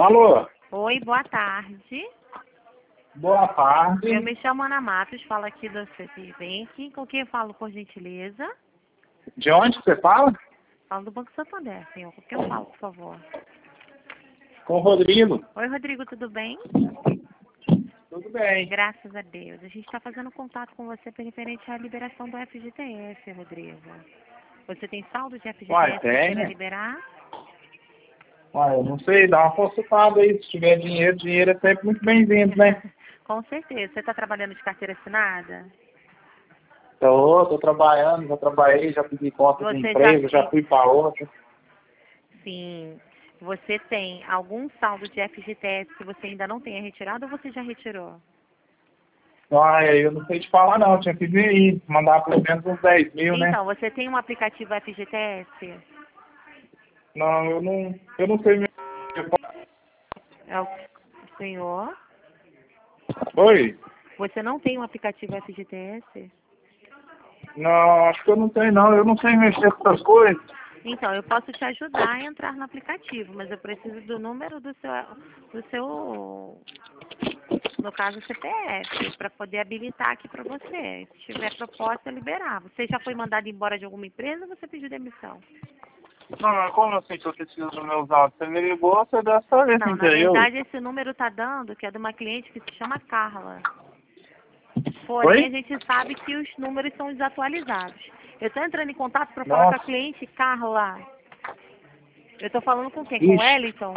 Alô? Oi, boa tarde. Boa tarde. Eu me chamo Ana Matos, falo aqui do Citibank. Com quem eu falo, por gentileza? De onde você fala? Falo do Banco Santander, senhor. Com quem eu falo, por favor? Com o Rodrigo. Oi, Rodrigo, tudo bem? Tudo bem. Graças a Deus. A gente está fazendo contato com você referente à liberação do FGTS, Rodrigo. Você tem saldo de FGTS Uai, que tem, queira né? liberar? Uai, eu não sei, dá uma consultada aí. Se tiver dinheiro, dinheiro é sempre muito bem-vindo, né? Com certeza. Você está trabalhando de carteira assinada? Tô trabalhando, já trabalhei, já pedi conta de Você empresa, já fui para outra. Sim. Você tem algum saldo de FGTS que você ainda não tenha retirado ou você já retirou? Uai, eu não sei te falar não, tinha que vir aí, mandar pelo menos uns 10 mil, né? Então, você tem um aplicativo FGTS? Não, eu não sei mesmo. É o senhor? Oi? Você não tem um aplicativo FGTS? Não, acho que eu não tenho não, eu não sei mexer com essas coisas. Então, eu posso te ajudar a entrar no aplicativo, mas eu preciso do número do seu, no caso, CPF, para poder habilitar aqui para você. Se tiver proposta, liberar. Você já foi mandado embora de alguma empresa ou você pediu demissão? Não, como assim que eu preciso dos meus dados? Você me ligou, você deve saber Não, quem que na é eu. verdade, esse número tá dando, que é de uma cliente que se chama Carla. Porém, a Oi? gente sabe que os números são desatualizados. Eu estou entrando em contato para falar com a Nossa, cliente Carla. Eu estou falando com quem? Com o ixi, Wellington?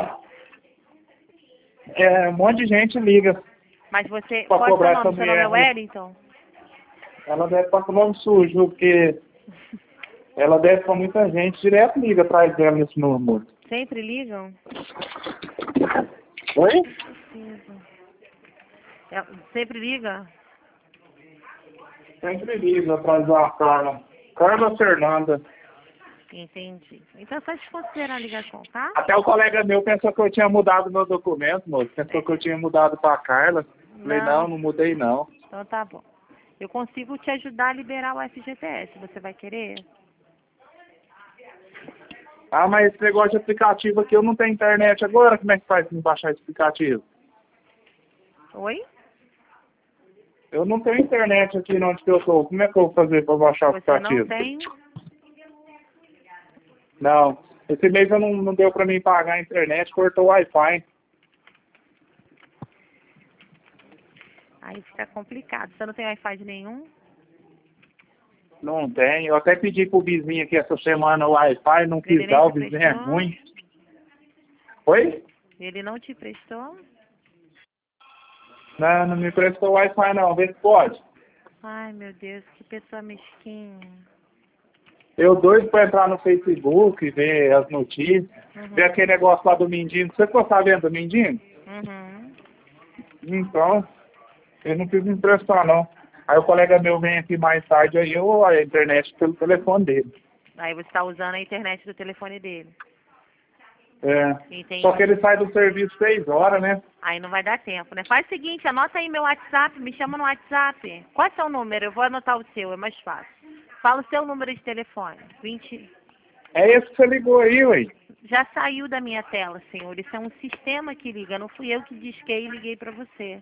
um monte de gente liga Mas você... pra Qual é o seu cobrar nome? essa Seu nome é mulher aí. Wellington? Ela deve estar com o nome sujo, porque ela deve com muita gente, direto liga atrás dela nesse número. Sempre ligam? Oi? Preciso. Sempre liga? Sempre liga atrás da Carla. Carla Fernanda. Entendi. Então, só desconsiderar a ligação, tá? Até o colega meu pensou que eu tinha mudado meu documento, moço. Pensou que eu tinha mudado pra Carla. Falei, Não. não mudei não. Então, tá bom. Eu consigo te ajudar a liberar o FGTS. Você vai querer? Ah, mas esse negócio de aplicativo aqui, eu não tenho internet agora. Como é que faz pra me baixar esse aplicativo? Oi? Eu não tenho internet aqui onde que eu tô. Como é que eu vou fazer pra baixar o Você não aplicativo? tem? Não. Esse mês eu não deu pra mim pagar a internet, cortou o Wi-Fi. Aí fica complicado. Você não tem Wi-Fi de nenhum? Não tem. Eu até pedi pro vizinho aqui essa semana o Wi-Fi, não Ele quis nem dar, o te vizinho é prestou? ruim. Oi? Ele não te prestou? Não, não me prestou o Wi-Fi não, vê se pode. Ai, meu Deus, que pessoa mesquinha. Eu doido pra entrar no Facebook, ver as notícias, ver Uhum. aquele negócio lá do Mindinho. Você ficou sabendo do Mindinho? Uhum. Então, eu não quis me emprestar não. Aí o colega meu vem aqui mais tarde, aí eu a internet pelo telefone dele. Aí você está usando a internet do telefone dele. É. Só que Entendi. ele sai do serviço 6 horas, né? Aí não vai dar tempo, né? Faz o seguinte, anota aí meu WhatsApp, me chama no WhatsApp. Qual é o seu número? Eu vou anotar o seu, é mais fácil. Fala o seu número de telefone. 20. É esse que você ligou aí, ué. Já saiu da minha tela, senhor. Isso é um sistema que liga. Não fui eu que disquei e liguei para você.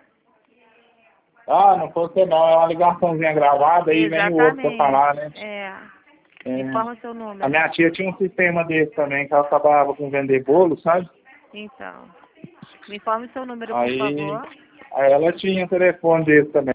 Ah, não foi você não, é uma ligaçãozinha gravada, aí vem o outro pra Exatamente. falar, né? É. É. Informa o seu A número. minha tia tinha um sistema desse também, que ela trabalhava com vender bolo, sabe? Então. Me informe o seu número, por Aí, favor. aí ela tinha um telefone desse também.